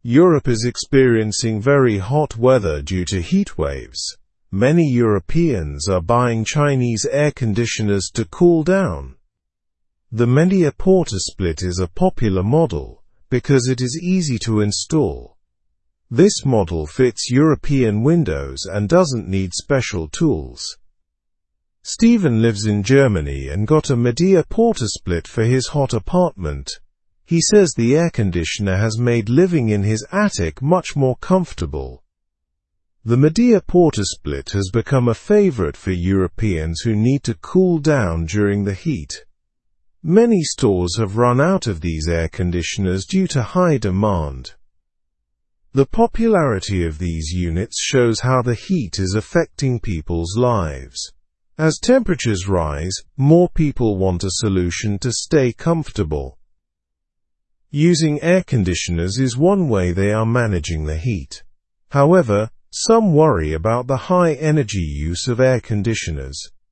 Europe is experiencing very hot weather due to heat waves. Many Europeans are buying Chinese air conditioners to cool down. The Media Portasplit is a popular model because it is easy to install. This model fits European windows and doesn't need special tools. Stephen lives in Germany and got a Media Portasplit for his hot apartment. He says the air conditioner has made living in his attic much more comfortable. The Media Portasplit has become a favorite for Europeans who need to cool down during the heat. Many stores have run out of these air conditioners due to high demand. The popularity of these units shows how the heat is affecting people's lives. As temperatures rise, more people want a solution to stay comfortable. Using air conditioners is one way they are managing the heat. However, some worry about the high energy use of air conditioners.